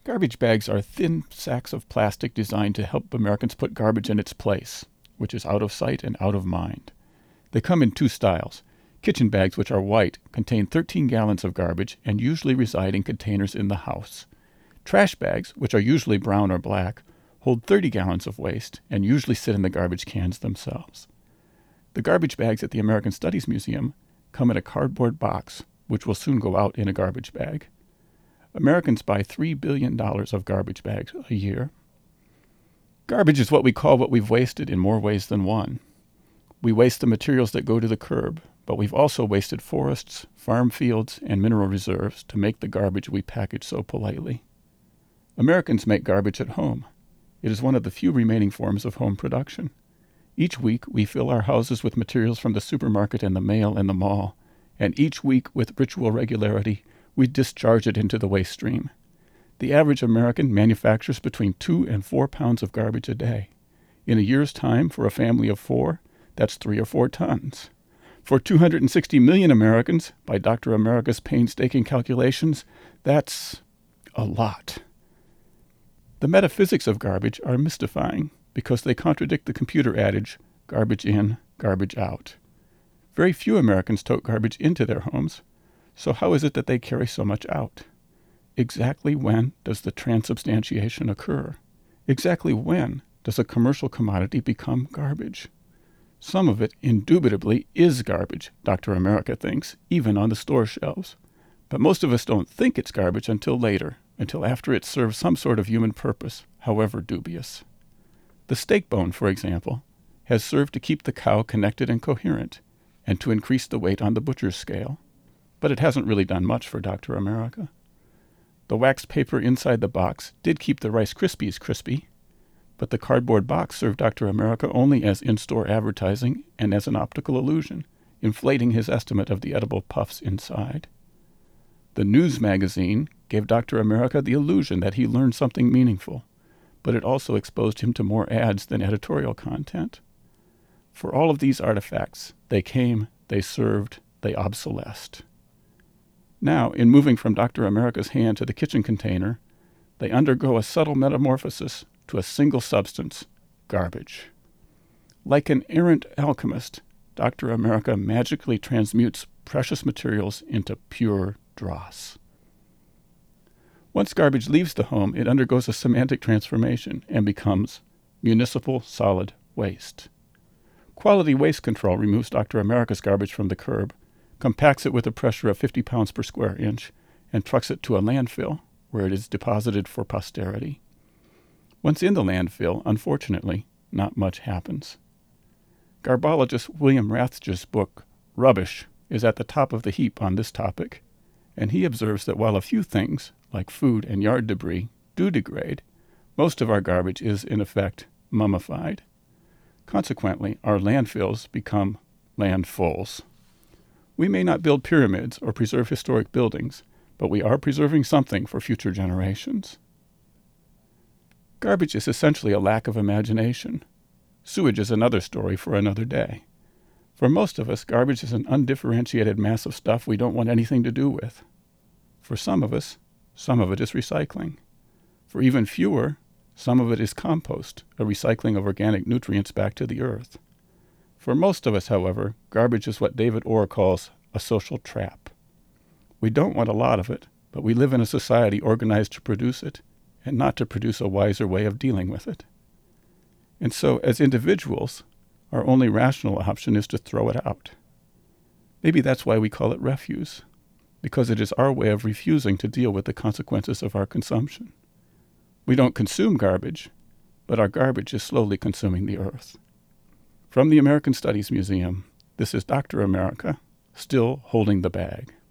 Garbage bags are thin sacks of plastic designed to help Americans put garbage in its place, which is out of sight and out of mind. They come in two styles. Kitchen bags, which are white, contain 13 gallons of garbage and usually reside in containers in the house. Trash bags, which are usually brown or black, hold 30 gallons of waste and usually sit in the garbage cans themselves. The garbage bags at the American Studies Museum come in a cardboard box, which will soon go out in a garbage bag. Americans buy $3 billion of garbage bags a year. Garbage is what we call what we've wasted in more ways than one. We waste the materials that go to the curb, but we've also wasted forests, farm fields, and mineral reserves to make the garbage we package so politely. Americans make garbage at home. It is one of the few remaining forms of home production. Each week, we fill our houses with materials from the supermarket and the mail and the mall, and each week, with ritual regularity, we discharge it into the waste stream. The average American manufactures between 2 and 4 pounds of garbage a day. In a year's time, for a family of 4, that's 3 or 4 tons. For 260 million Americans, by Dr. America's painstaking calculations, that's a lot. The metaphysics of garbage are mystifying because they contradict the computer adage, garbage in, garbage out. Very few Americans tote garbage into their homes, so how is it that they carry so much out? Exactly when does the transubstantiation occur? Exactly when does a commercial commodity become garbage? Some of it indubitably is garbage, Dr. America thinks, even on the store shelves. But most of us don't think it's garbage until later, until after it serves some sort of human purpose, however dubious. The steak bone, for example, has served to keep the cow connected and coherent, and to increase the weight on the butcher's scale. But it hasn't really done much for Dr. America. The wax paper inside the box did keep the Rice Krispies crispy, but the cardboard box served Dr. America only as in-store advertising and as an optical illusion, inflating his estimate of the edible puffs inside. The news magazine gave Dr. America the illusion that he learned something meaningful, but it also exposed him to more ads than editorial content. For all of these artifacts, they came, they served, they obsolesced. Now, in moving from Dr. America's hand to the kitchen container, they undergo a subtle metamorphosis to a single substance, garbage. Like an errant alchemist, Dr. America magically transmutes precious materials into pure dross. Once garbage leaves the home, it undergoes a semantic transformation and becomes municipal solid waste. Quality Waste Control removes Dr. America's garbage from the curb, compacts it with a pressure of 50 pounds per square inch, and trucks it to a landfill, where it is deposited for posterity. Once in the landfill, unfortunately, not much happens. Garbologist William Rathje's book, Rubbish, is at the top of the heap on this topic, and he observes that while a few things, like food and yard debris, do degrade, most of our garbage is, in effect, mummified. Consequently, our landfills become landfulls. We may not build pyramids or preserve historic buildings, but we are preserving something for future generations. Garbage is essentially a lack of imagination. Sewage is another story for another day. For most of us, garbage is an undifferentiated mass of stuff we don't want anything to do with. For some of us, some of it is recycling. For even fewer, some of it is compost, a recycling of organic nutrients back to the earth. For most of us, however, garbage is what David Orr calls a social trap. We don't want a lot of it, but we live in a society organized to produce it, and not to produce a wiser way of dealing with it. And so, as individuals, our only rational option is to throw it out. Maybe that's why we call it refuse, because it is our way of refusing to deal with the consequences of our consumption. We don't consume garbage, but our garbage is slowly consuming the earth. From the American Studies Museum, this is Dr. America, still holding the bag.